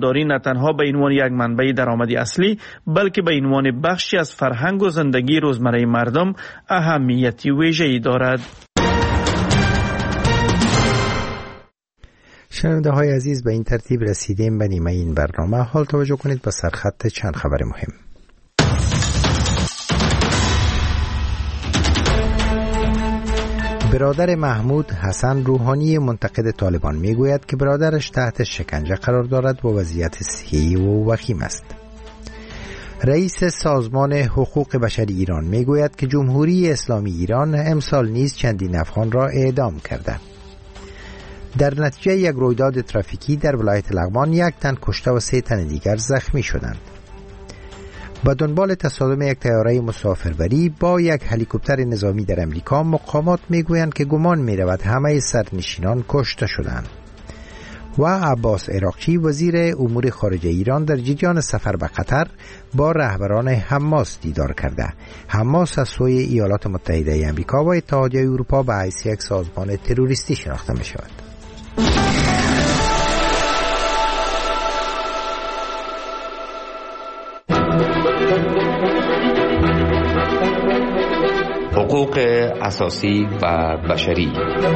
مهمانداری نه تنها به عنوان یک منبع درآمدی اصلی بلکه به عنوان بخشی از فرهنگ و زندگی روزمره مردم اهمیتی ویژه‌ای دارد. شنونده های عزیز، به این ترتیب رسیدیم به نیمه این برنامه. حال توجه کنید به سرخط چند خبر مهم. برادر محمود حسن روحانی منتقد طالبان میگوید که برادرش تحت شکنجه قرار دارد و وضعیت صحی و وخیم است. رئیس سازمان حقوق بشر ایران میگوید که جمهوری اسلامی ایران امسال نیز چندین افغان را اعدام کرده. در نتیجه یک رویداد ترافیکی در ولایت لغمان 1 تن کشته و 3 تن دیگر زخمی شدند. با دنبال تصادم یک طیاره مسافربری با یک هلیکوپتر نظامی در امریکا، مقامات میگویند که گمان میرود همه سرنشینان کشته شدند. و عباس عراقچی وزیر امور خارجه ایران در جریان سفر به قطر با رهبران حماس دیدار کرده. حماس از سوی ایالات متحده امریکا و اتحادیه اروپا به حیث یک سازمان تروریستی شناخته می شود. حقوق اساسی و بشری.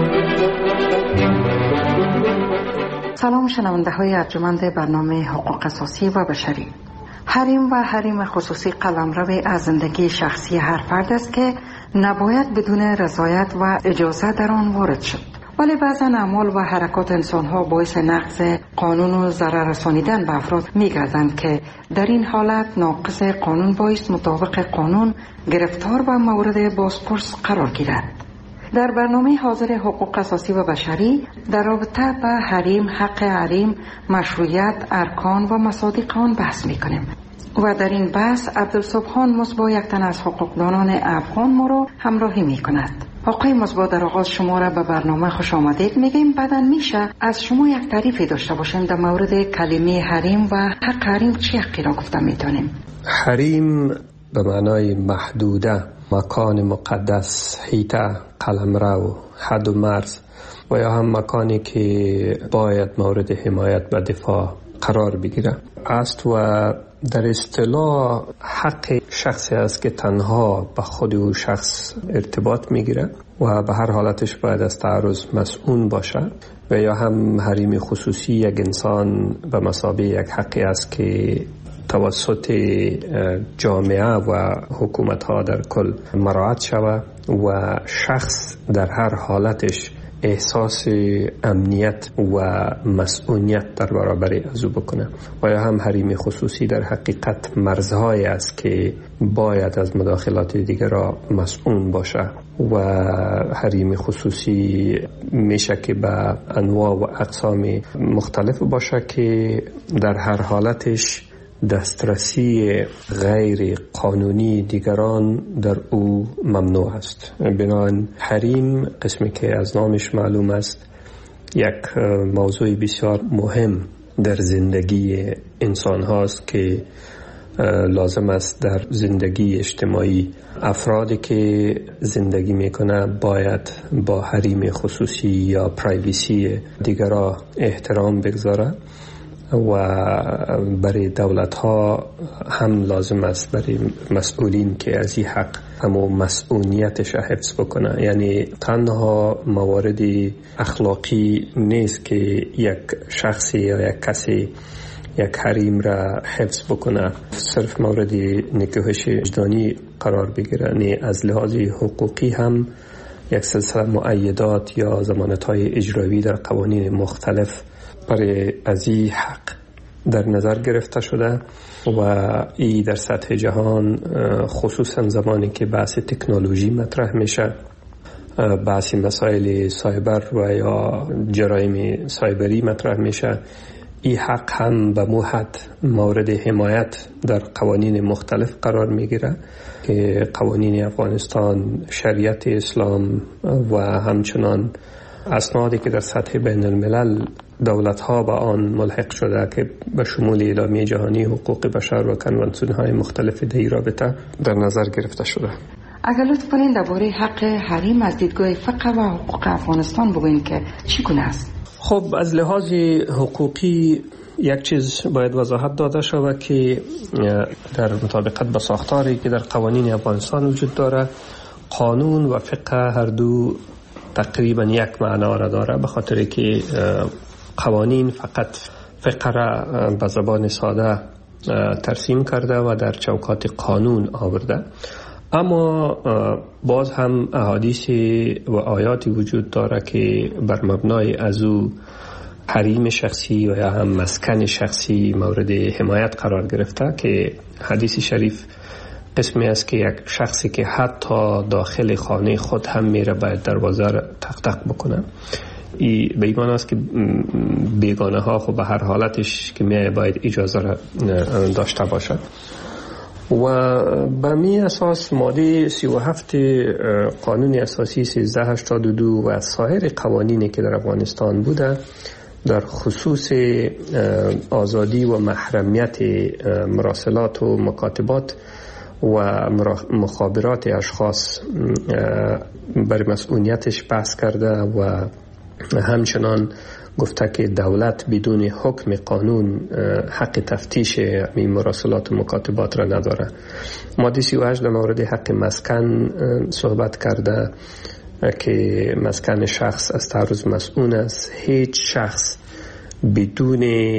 سلام شنونده های ارجمند برنامه حقوق اساسی و بشری. حریم و حریم خصوصی قلمرو از زندگی شخصی هر فرد است که نباید بدون رضایت و اجازه در آن وارد شد. ولی بعضا اعمال و حرکات انسان‌ها باعث نقض قانون و ضرر رسانیدن به افراد می‌گردند که در این حالت ناقض قانون باعث مطابق قانون گرفتار و مورد بازپرس قرار گیرد. در برنامه حاضر حقوق اساسی و بشری در رابطه به حریم، حق حریم، مشروعیت، ارکان و مصادیق آن بحث می‌کنیم. و در این بحث عبدالسبحان مصباح یک تن از حقوقدانان افغان ما را همراهی می‌کند. آقای مصباح، در آغاز شما را به برنامه خوش آمدید میگیم. بعداً میشه از شما یک تعریفی داشته باشیم در مورد کلمه حریم و حق حریم چی حقی را گفته میتونیم؟ حریم به معنای محدوده، مکان مقدس، حیطه، قلمرو، حد و مرز و یا هم مکانی که باید مورد حمایت و دفاع قرار بگیره است. و در اصطلاح حق شخصی است که تنها به خود او شخص ارتباط میگیره و به هر حالتش باید از تعرض مسئول باشه. و یا هم حریم خصوصی یک انسان به مثابه یک حقی است که توسط جامعه و حکومت ها در کل مراعات شود و شخص در هر حالتش احساس امنیت و مسئولیت در برابر از او بکنه. و یا هم حریم خصوصی در حقیقت مرزهایی است که باید از مداخلات دیگر را مسئول باشه. و حریم خصوصی میشه که به انواع و اقسام مختلف باشه که در هر حالتش دسترسی غیر قانونی دیگران در او ممنوع است. بنابراین حریم، قسمی که از نامش معلوم است، یک موضوع بسیار مهم در زندگی انسان هاست که لازم است در زندگی اجتماعی افرادی که زندگی میکنه باید با حریم خصوصی یا پرایویسی دیگران احترام بگذاره. و برای دولت ها هم لازم است برای مسئولین که از این حق همو مسئولیتش حفظ بکنه. یعنی تنها موارد اخلاقی نیست که یک شخصی یا یک کسی یک حریم را حفظ بکنه صرف مورد نکوهش وجدانی قرار بگیره. یعنی از لحاظ حقوقی هم یک سلسله مؤیدات یا ضمانت‌های اجرایی در قوانین مختلف برای از این حق در نظر گرفته شده. و این در سطح جهان خصوصا زمانی که بحث تکنولوژی مطرح میشه، بحث مسائل سایبر و یا جرایم سایبری مطرح میشه، این حق هم به موحد مورد حمایت در قوانین مختلف قرار میگیره که قوانین افغانستان، شریعت اسلام و همچنان اسنادی که در سطح بین الملل دولت ها به آن ملحق شده که به شمول اعلامیه جهانی حقوق بشر و کنوانسیون های مختلف در این رابطه در نظر گرفته شده. اگر لطف کنین درباره حق حریم از دیدگاه فقه و حقوق افغانستان بگوین که چگونه است؟ خب از لحاظ حقوقی یک چیز باید وضاحت داده شود که در مطابقت با ساختاری که در قوانین افغانستان وجود داره، قانون و فقه هر دو تقریبا یک معنا را داره، به خاطر که قوانین فقط فقه را به زبان ساده ترسیم کرده و در چوکات قانون آورده، اما باز هم احادیث و آیاتی وجود داره که بر مبنای از او حریم شخصی و یا هم مسکن شخصی مورد حمایت قرار گرفته، که حدیث شریف قسمی است که یک شخصی که حتی داخل خانه خود هم میره باید دروازه را تق تق بکنه. به ایمان است که بیگانه ها خب به هر حالتش که میای باید اجازه را داشته باشد. و به می اساس ماده 37 قانون اساسی 1382 و سایر قوانینی که در افغانستان بوده در خصوص آزادی و محرمیت مراسلات و مکاتبات و مخابرات اشخاص بر مسئولیتش بحث کرده و همچنان گفته که دولت بدون حکم قانون حق تفتیش این مراسلات و مکاتبات را نداره. ماده 38 در مورد حق مسکن صحبت کرده که مسکن شخص از تعرض مسئول است. هیچ شخص بدون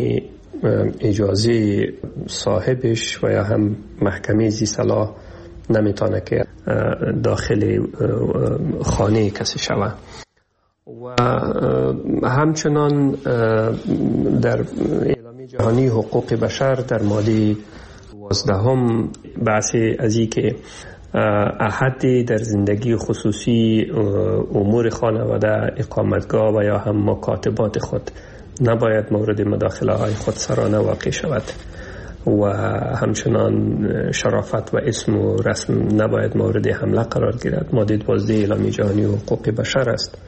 اجازه صاحبش و یا هم محکمه ذی صلاح نمیتونه که داخل خانه کسی شود. و همچنان در اعلامیه جهانی حقوق بشر در ماده 12 بحث از این که احد در زندگی خصوصی امور خانواده، اقامتگاه و یا هم مکاتبات خود نباید مورد مداخله های خودسرانه واقع شود و همچنان شرافت و اسم و رسم نباید مورد حمله قرار گیرد. ماده 12 اعلامیه جهانی حقوق بشر است.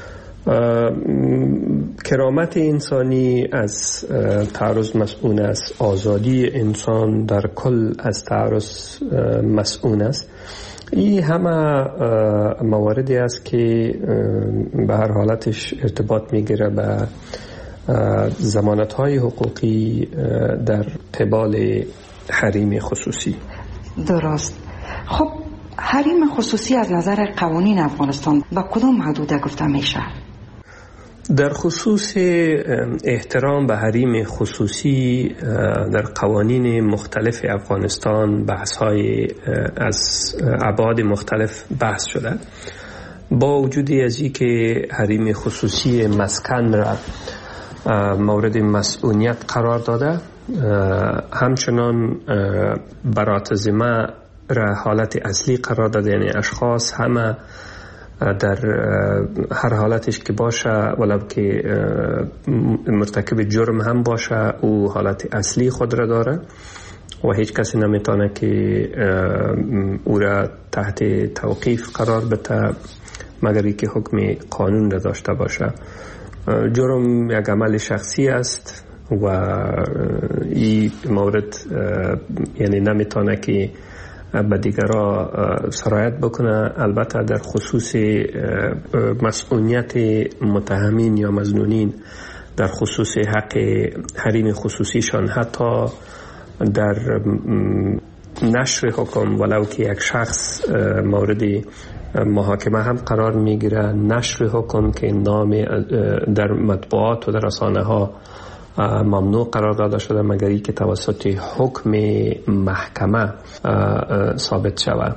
کرامت انسانی از تعرض مسئول است. آزادی انسان در کل از تعرض مسئول است. این همه مواردی است که به هر حالتش ارتباط میگیره به ضمانت‌های حقوقی در قبال حریم خصوصی. درست. خب حریم خصوصی از نظر قوانین افغانستان با کدام حدود گفته میشه؟ در خصوص احترام به حریم خصوصی در قوانین مختلف افغانستان بحث‌های از ابعاد مختلف بحث شده. با وجود از این که حریم خصوصی مسکن را مورد مسئولیت قرار داده، همچنان برات ذمه را حالت اصلی قرار داده، یعنی اشخاص همه در هر حالتش که باشه ولو که مرتکب جرم هم باشه او حالت اصلی خود را داره و هیچ کسی نمیتونه که او را تحت توقیف قرار بده مگر اینکه حکم قانون را داشته باشه. جرم یک عمل شخصی است و این مورد یعنی نمیتونه که به دیگرها سرایت بکنه. البته در خصوص مسئولیت متهمین یا مظنونین در خصوص حق حریم خصوصیشان، حتی در نشر حکم ولو که یک شخص مورد محاکمه هم قرار میگیره، نشر حکم که نام در مطبوعات و در رسانه ها ممنوع قرار داده شده مگر اینکه توسط حکم محکمه ثابت شود.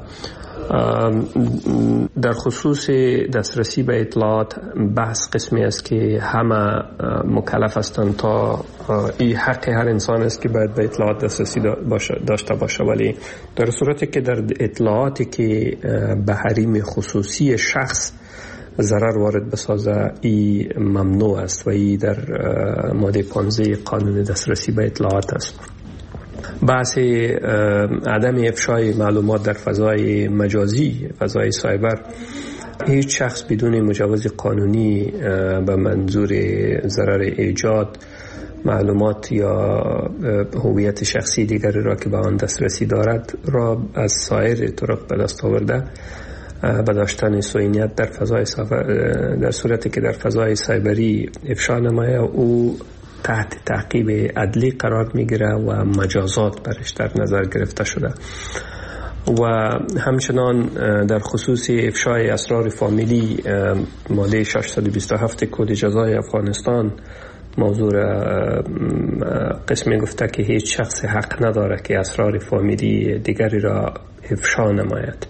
در خصوص دسترسی به اطلاعات بحث قسمی است که همه مکلف هستند تا این حق هر انسان است که باید به اطلاعات دسترسی داشته باشه، ولی در صورتی که در اطلاعاتی که به حریم خصوصی شخص ضرر وارد بسازه ای ممنوع است و ای در ماده 15 قانون دسترسی به اطلاعات است. بحث عدم افشای معلومات در فضای مجازی، فضای سایبر، هیچ شخص بدون مجوز قانونی به منظور ضرر ایجاد معلومات یا هویت شخصی دیگری را که به آن دسترسی دارد را از سایر طرق به دست آورده به داشتن صهیونیت در فضای در صورتی که در فضای سایبری افشا نمایه او تحت تعقیب عدلی قرار میگیره و مجازات برش در نظر گرفته شده. و همچنان در خصوص افشای اسرار فامیلی ماده 627 کد جزای افغانستان موضوع قسمی گفته که هیچ شخص حق نداره که اسرار فامیلی دیگری را افشا نماید.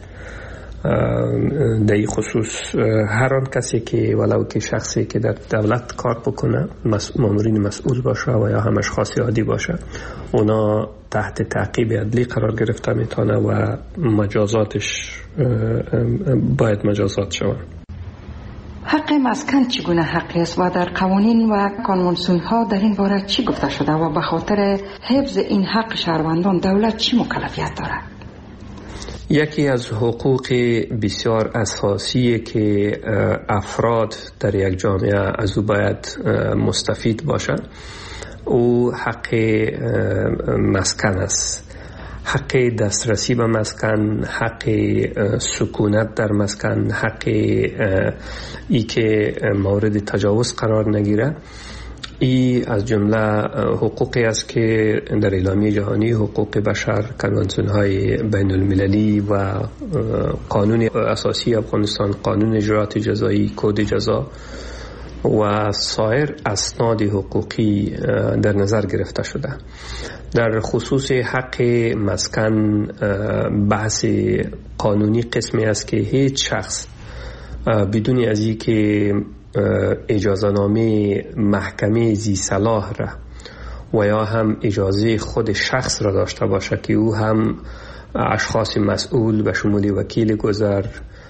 در این خصوص هر آن کسی که ولو که شخصی که در دولت کار بکنه، مامورین مسئول باشه و یا هم اشخاص عادی باشه، اونا تحت تعقیب عدلی قرار گرفته میتونه و مجازاتش باید مجازات شود. حق مسکن چگونه حقی است و در قوانین و کنوانسیون ها در این باره چی گفته شده و به خاطر حفظ این حق شهروندان دولت چی مکلفیت دارد؟ یکی از حقوق بسیار اساسی که افراد در یک جامعه از او باید مستفید باشند، او حق مسکن است. حق دسترسی به مسکن، حق سکونت در مسکن، حق ای که مورد تجاوز قرار نگیره. ای از جمله حقوقی است که در اعلامیه جهانی حقوق بشر، کنوانسیون‌های بین المللی و قانون اساسی افغانستان، قانون اجرات جزایی، کد جزا و سایر اسناد حقوقی در نظر گرفته شده. در خصوص حق مسکن بحث قانونی قسمی است که هیچ شخص بدون از این که اجازه نامه محکمه ذی صلاح را و یا هم اجازه خود شخص را داشته باشه که او هم اشخاص مسئول به شمول وکیل گذر،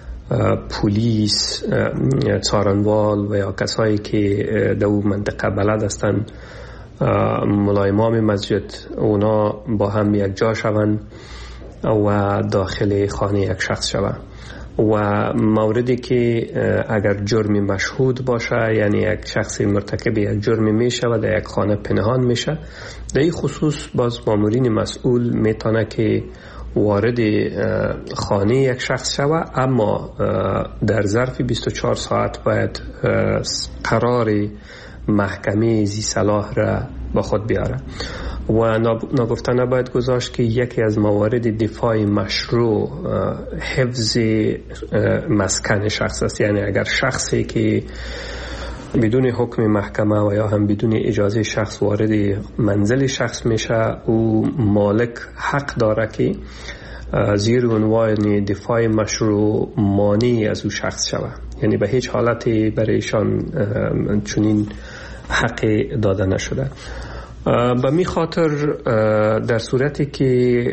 پلیس، څارنوال و یا کسایی که در اون منطقه بلد هستند، ملا امام مسجد، اونا با هم یک جا شوند و داخل خانه یک شخص شوند. و موردی که اگر جرم مشهود باشه، یعنی یک شخص مرتکب یک جرم میشه و در یک خانه پنهان میشه، در این خصوص باز مامورین مسئول میتونه که وارد خانه یک شخص شوه، اما در ظرف 24 ساعت باید قرار محکمه ذی صلاح را با خود بیاره. و نگفته نباید گذاشت که یکی از موارد دفاع مشروع حفظ مسکن شخص است. یعنی اگر شخصی که بدون حکم محکمه و یا هم بدون اجازه شخص وارد منزل شخص میشه، او مالک حق داره که زیر عنوان دفاع مشروع مانع از او شخص شود. یعنی به هیچ حالتی برایشان چنین حق داده نشده. به می خاطر در صورتی که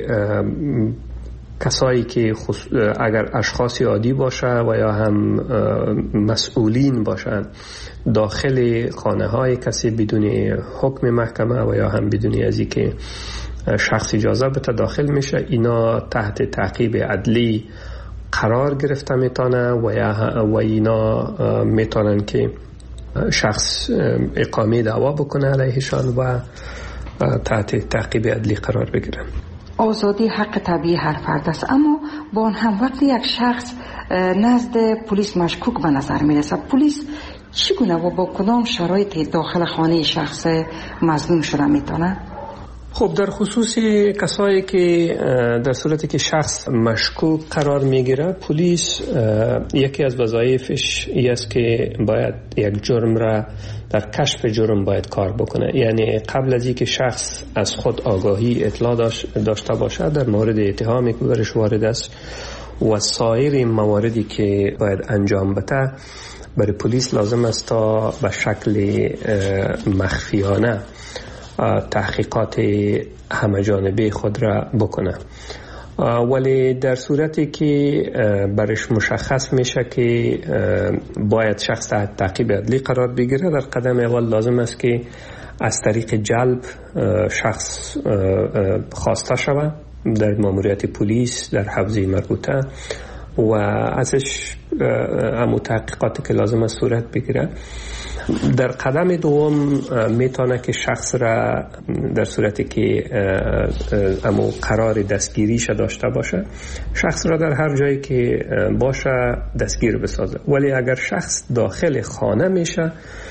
کسایی که اگر اشخاص عادی باشه و یا هم مسئولین باشند داخل خانه های کسی بدون حکم محکمه و یا هم بدون ازی که شخص اجازه بده داخل میشه، اینا تحت تعقیب عدلی قرار گرفته میتونه و اینا میتونن که شخص اقامه دعوا بکنه علیهشان و تحت تعقیب عدلی قرار بگیرن. آزادی حق طبیعی هر فرد است، اما با آن هم وقتی یک شخص نزد پلیس مشکوک به نظر میرسه، پلیس چگونه و با کدام شرایط داخل خانه شخص مظنون شده میتونه؟ خب در خصوص کسایی که در صورتی که شخص مشکوک قرار میگیره، پلیس یکی از وظایفش این است که باید یک جرم را در کشف جرم باید کار بکنه. یعنی قبل از اینکه شخص از خود آگاهی اطلاع داشته باشه در مورد اتهامی که برش وارد است و سایر مواردی که باید انجام بده، برای پلیس لازم است تا به شکل مخفیانه تحقیقات همه جانبه خود را بکنه. ولی در صورتی که برش مشخص میشه که باید شخص تحت تعقیب عدلی قرار بگیره، در قدم اول لازم است که از طریق جلب شخص خواسته شود در ماموریت پلیس در حوزه مربوطه و ازش همون تحقیقاتی که لازم است صورت بگیره. در قدم دوم میتونه که شخص را در صورتی که امو قرار دستگیریش داشته باشه، شخص را در هر جایی که باشه دستگیر بسازه. ولی اگر شخص داخل خانه میشه،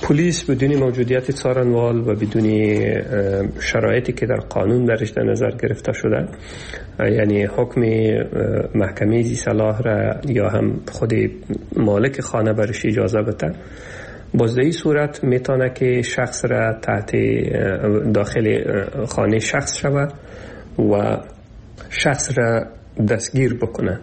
پلیس بدون موجودیت څارنوال و بدون شرایطی که در قانون درش در نظر گرفته شده، یعنی حکم محکمه ذی صلاح را یا هم خود مالک خانه برش اجازه بده، باز در این صورت میتونه که شخص را تحت داخل خانه شخص شود و شخص را دستگیر بکنه.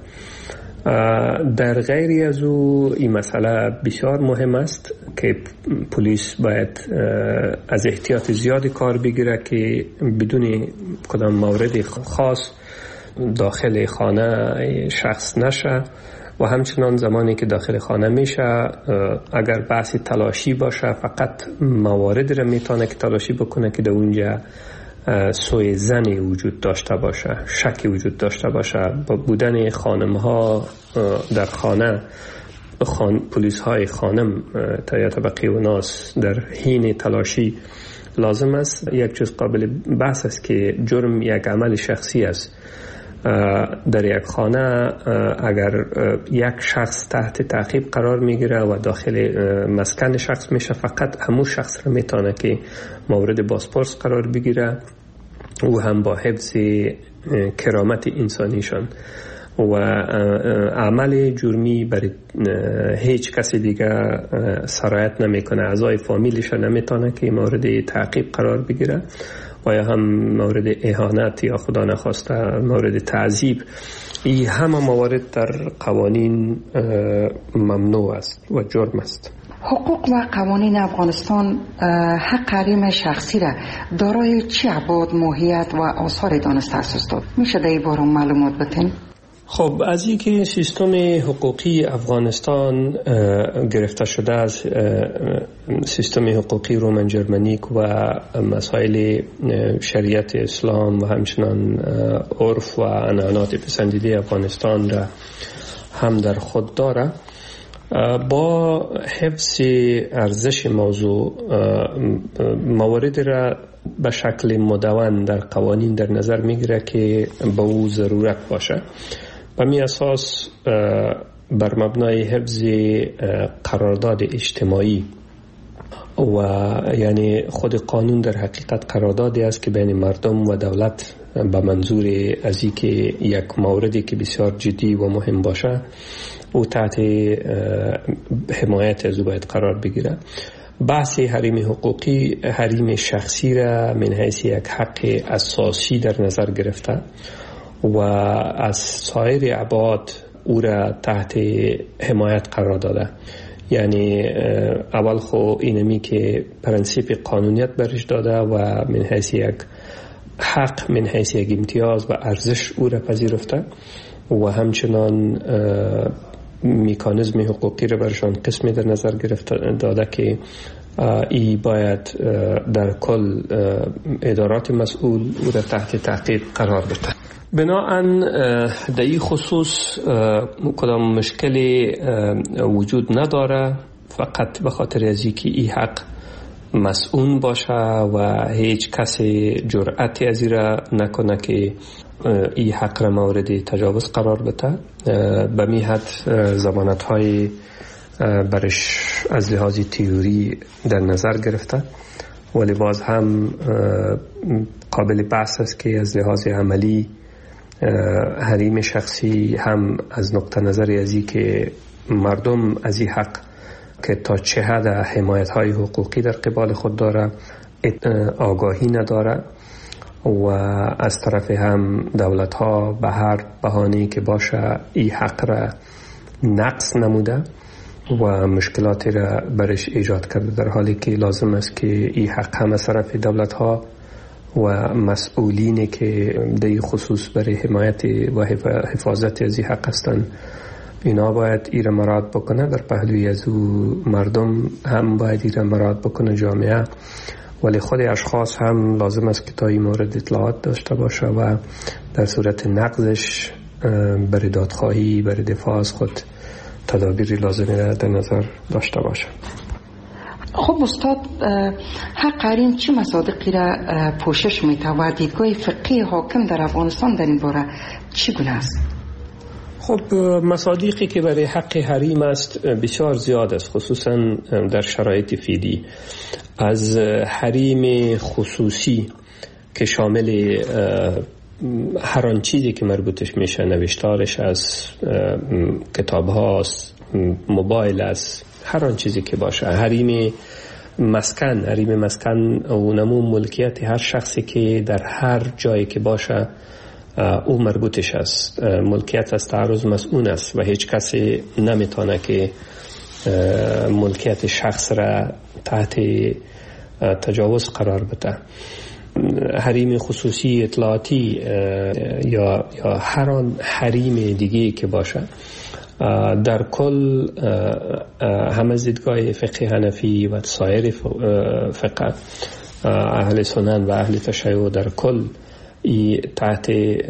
در غیری از او این مسئله بسیار مهم است که پلیس باید از احتیاط زیادی کار بگیره که بدون کدام مورد خاص داخل خانه شخص نشه و همچنان زمانی که داخل خانه میشه اگر بحث تلاشی باشه فقط مواردی را میتونه که تلاشی بکنه که در اونجا سوء ظنی وجود داشته باشه، شکی وجود داشته باشه. با بودن خانم ها در خانه پلیس های خانم یا طبقه و ناس در حین تلاشی لازم است. یک چیز قابل بحث است که جرم یک عمل شخصی است. در یک خانه اگر یک شخص تحت تعقیب قرار میگیره و داخل مسکن شخص میشه، فقط همون شخص را میتونه که مورد بازپرس قرار بگیره و هم با حفظ کرامت انسانیشان و عمل جرمی برای هیچ کسی دیگه سرایت نمیکنه. اعضای فامیلش نمیتونه که مورد تعقیب قرار بگیره و یا هم مورد اهانت یا خدا نخواسته مورد تعذیب. این همه موارد در قوانین ممنوع است و جرم است. حقوق و قوانین افغانستان حق حریم شخصی را دارای چه ابعاد، ماهیت و آثار دانسته اساس داد؟ میشه در این باره معلومات بدین؟ خب از اینکه سیستم حقوقی افغانستان گرفته شده از سیستم حقوقی رومن جرمنیک و مسائل شریعت اسلام و همچنان عرف و عنعنات پسندیده افغانستان را هم در خود داره، با حفظ ارزش موضوع موارد را به شکل مدون در قوانین در نظر میگیره که به او ضرورت باشه. به می اساس بر مبنای حفظ قرارداد اجتماعی و یعنی خود قانون در حقیقت قراردادی است که بین مردم و دولت به منظور از این که یک موردی که بسیار جدی و مهم باشه او تحت حمایت از او باید قرار بگیره. بحث حریم حقوقی حریم شخصی را من حیث یک حق اساسی در نظر گرفته و از سایر ابعاد او را تحت حمایت قرار داده. یعنی اول خو اینمی که پرنسیپ قانونیت برش داده و من حیث یک حق، من حیث یک امتیاز و ارزش او را پذیرفته و همچنان مکانیزم حقوقی را برشان قسمی در نظر گرفته داده که ای باید در کل ادارات مسئول او را تحت تعقیب قرار بده. بناهن در این خصوص کدام مشکلی وجود نداره، فقط به خاطر از اینکه این حق مسئول باشه و هیچ کسی جرأتی از این را نکنه که این حق را مورد تجاوز قرار بده. به می حد ضمانت های برش از لحاظ تئوری در نظر گرفته، ولی باز هم قابل بحث است که از لحاظ عملی حریم شخصی هم از نقطه نظر از این که مردم از این حق که تا چه حد حمایت های حقوقی در قبال خود داره آگاهی نداره و از طرف هم دولت ها به هر بهانه‌ای که باشه این حق را نقص نموده و مشکلاتی را برش ایجاد کرده، در حالی که لازم است که این حق هم از طرف دولت ها و مسئولینی که در این خصوص برای حمایت و حفاظت از این حق هستند اینا باید ایره مراعات بکنه. در پهلوی از او مردم هم باید ایره مراعات بکنه، جامعه، ولی خود اشخاص هم لازم است که تا این مورد اطلاعات داشته باشه و در صورت نقضش برای دادخواهی برای دفاع از خود تدابیری لازمی را در نظر داشته باشه. خب استاد، حق حریم چه مصادیقی را پوشش میده و دیدگاه فقهی حاکم در افغانستان در این باره چگونه است؟ خب مصادیقی که برای حق حریم است بسیار زیاد است، خصوصا در شرایط فعلی. از حریم خصوصی که شامل هر آن چیزی که مربوطش میشه، نوشتارش از کتاب هاست، موبایل است، هر آن چیزی که باشه. حریم مسکن و نمو ملکیت هر شخصی که در هر جایی که باشه او مربوطش است. ملکیت از تعرض مسئول است و هیچ کسی نمیتونه که ملکیت شخص را تحت تجاوز قرار بده. حریم خصوصی اطلاعاتی یا هر آن حریم دیگه که باشه، در کل هم از دیدگاه فقه حنفی و سایر فقه اهل سنن و اهل تشیع در کل تحت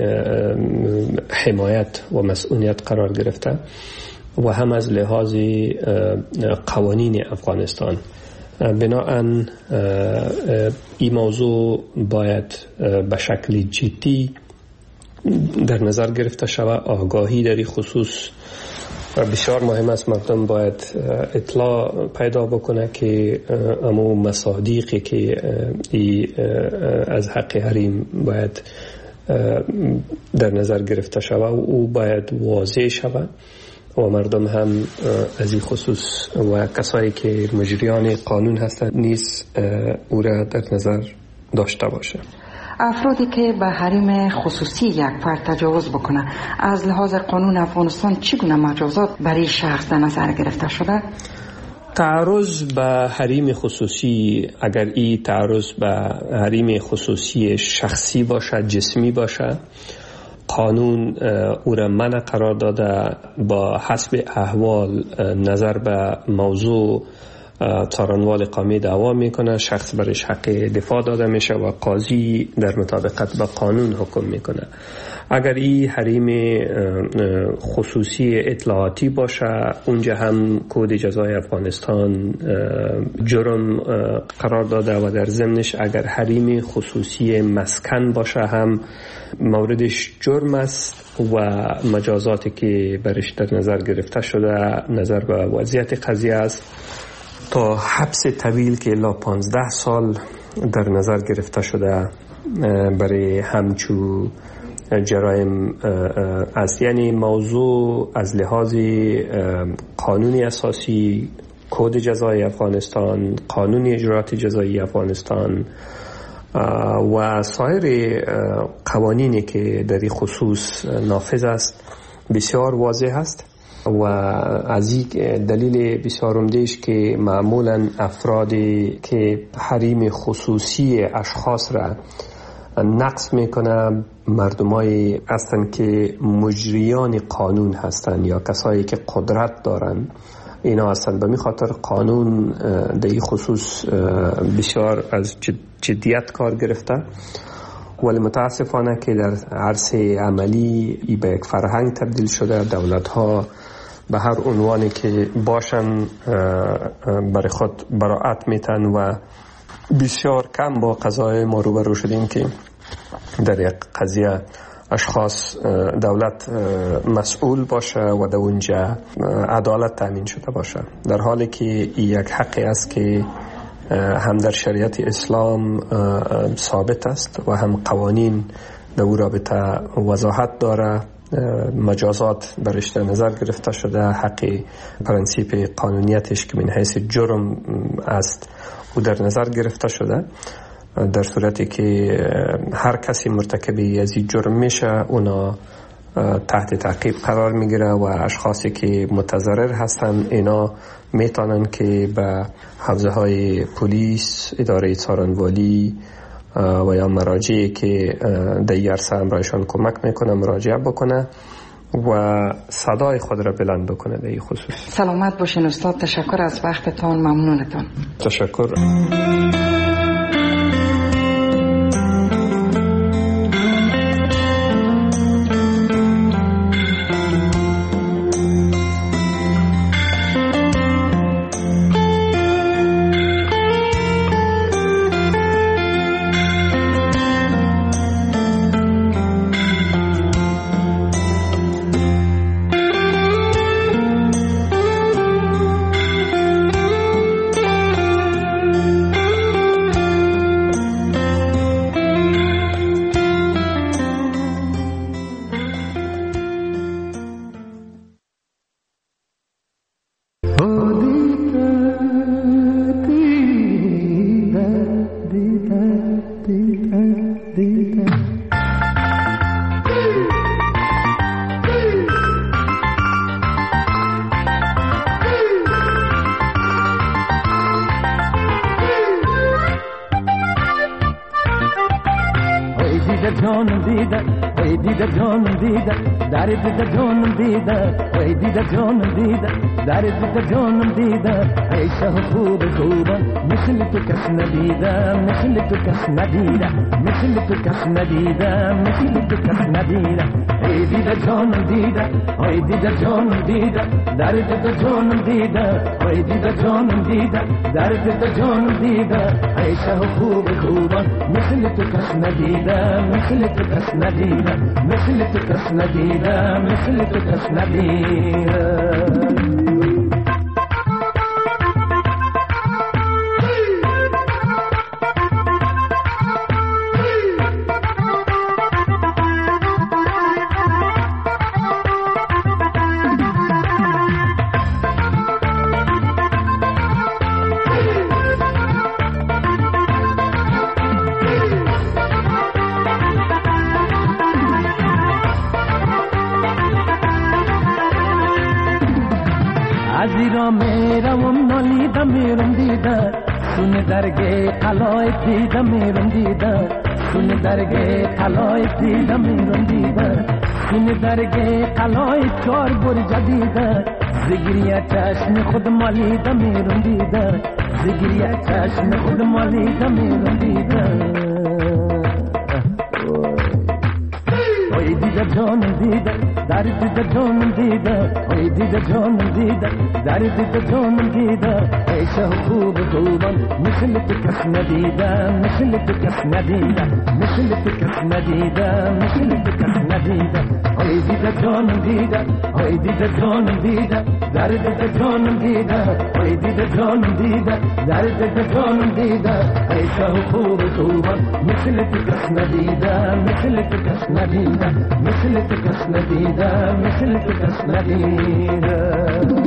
حمایت و مسئولیت قرار گرفته و هم از لحاظ قوانین افغانستان. بنابراین این موضوع باید به شکل جدی در نظر گرفته شود. آگاهی در این خصوص بسیار مهم است. مردم باید اطلاع پیدا بکنه که امو مصادیقی که از حق حریم باید در نظر گرفته شود و او باید واضح شود و مردم هم از این خصوص و کسایی که مجریان قانون هستند نیز او را در نظر داشته باشه. افرادی که به حریم خصوصی یک فرد تجاوز بکنه، از لحاظ قانون افغانستان چگونه مجازات برای شخص در نظر گرفته شده؟ تعرض به حریم خصوصی، اگر این تعرض به حریم خصوصی شخصی باشه، جسمی باشه، قانون او را منع قرار داده. با حسب احوال نظر به موضوع څارنوال قومی دعوا میکنه، شخص برش حق دفاع داده میشه و قاضی در مطابقت با قانون حکم میکنه. اگر این حریم خصوصی اطلاعاتی باشه، اونجا هم کد جزای افغانستان جرم قرار داده و در ضمنش اگر حریم خصوصی مسکن باشه هم موردش جرم است و مجازاتی که برش در نظر گرفته شده نظر به وضعیت قضیه است تا حبس طویل که الی 15 سال در نظر گرفته شده برای همچو جرایم است. یعنی موضوع از لحاظ قانونی اساسی، کد جزای افغانستان، قانون اجرات جزایی افغانستان و سایر قوانینی که در این خصوص نافذ است بسیار واضح است و از این دلیل بسیار عمده‌اش که معمولا افرادی که حریم خصوصی اشخاص را نقض میکنه مردمایی هستند که مجریان قانون هستند یا کسایی که قدرت دارند. اینا هستند. به می خاطر قانون در این خصوص بسیار از جدیت کار گرفته، ولی متاسفانه که در عرصه عملی ای به یک فرهنگ تبدیل شده. دولت ها به هر عنوانی که باشن برای خود براعت میتن و بسیار کم با قضای ما روبرو شدیم که در یک قضیه اشخاص دولت مسئول باشه و در اونجا عدالت تامین شده باشه، در حالی که یک حقی است که هم در شریعت اسلام ثابت است و هم قوانین در او رابطه وضاحت داره. مجازات برش در نظر گرفته شده، حق پرنسیپ قانونیتش که من حیث جرم است او در نظر گرفته شده. در صورتی که هر کسی مرتکب از این جرم میشه اونا تحت تعقیب قرار میگیره و اشخاصی که متضرر هستن اینا میتونن که به حوزه های پلیس، اداره څارنوالی و یا مراجعی که در عرصه امرایشان کمک میکنه مراجعه بکنه و صدای خود را بلند بکنه در این خصوص. سلامت باشین استاد، تشکر از وقتتان، ممنونتان. تشکر. دیده جانم دیده وای دیده جانم دیده در دیده جانم دیده وای دیده جانم دیده در دیده جانم دیده ای شه خوب خوبه مثل تو کس ندیده مثل تو کس ندیده مثل تو کس ندیده مثل تو کس ندیده ای دیده جانم دیده وای دیده جانم دیده در دیده جانم دیده وای دیده جانم دیده در دیده جانم دیده ای شه خوب خوبه مثل تو کس ندیده مثل تو کس ندیده مثل تو کس ندیده مثل تو کس ندیده زیرا میروم نالیده میرم دیده سون درگه قلای دیده میرم دیده سون درگه قلای دیده میرم دیده سون درگه قلای چار برج دیده زگریه چشم خود مالیده میرم دیده زگریه چشم خود مالیده میرم دیده وای دیده جانم دیده در دیده جانم دیده وای دیده جانم دیده در دیده جانم دیده ای شه خوب خوبم مثل تو کس ندیده مثل تو کس ندیده مثل تو کس ندیده مثل تو کس ندیده وای دیده جانم دیده وای دیده جانم دیده در دیده جانم دیده وای دیده جانم دیده در دیده جانم دیده ای شه خوب خوبم مثل تو کس ندیده مثل تو کس ندیده مثل تو کس ندیده مثل تو کس ندیده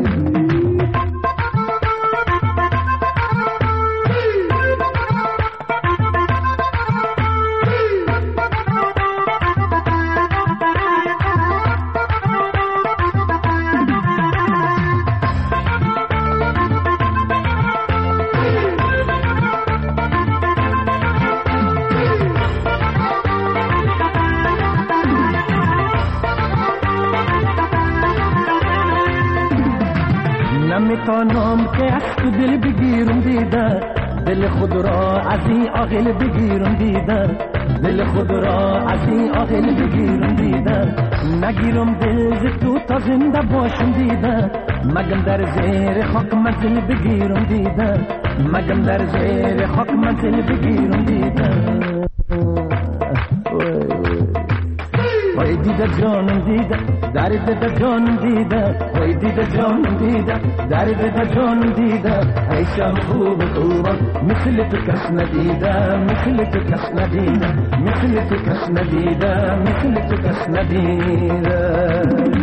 نمیتونم که از تو دل بگیرم دیده دل خود را از این آغل بگیرم دیده دل خود را از این آغل بگیرم دیده نگیرم دل ز تو تا زنده باشم دیده مگم در زیر خاک منزل بگیرم دیده مگم در زیر خاک منزل بگیرم دیده وای دیده جانم دیده در دیده جانم دیده وای دیده جانم دیده در دیده جانم دیده ای شام خوب خوبم مثل تو کس ندیده مثل تو کس ندیده مثل تو کس ندیده مثل تو کس ندیده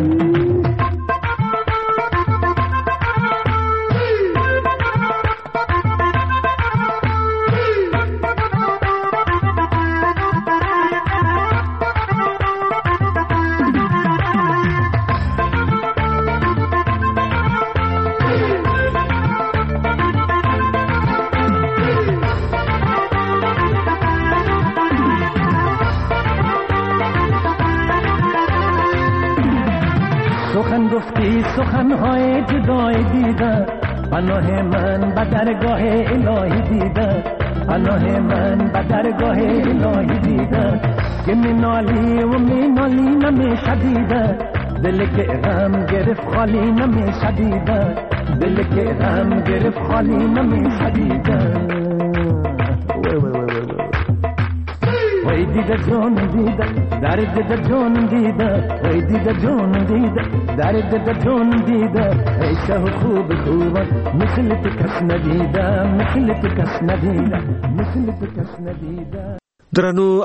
سخن گفتی سخنهای جدای دیده پناه من به درگاه الهی دیده پناه من به درگاه الهی دیده که منالی و منالی نمیشه دیده دل که غم گرفت خالی نمیشه دیده دل که غم گرفت خالی نمیشه دیده وای دیده جانم دیده در دیده جانم دیده وای دیده جانم دیده در دیده جانم دیده ای شه خوب خوبم مثل تو کس ندیده مثل تو کس ندیده مثل تو کس ندیده. درنو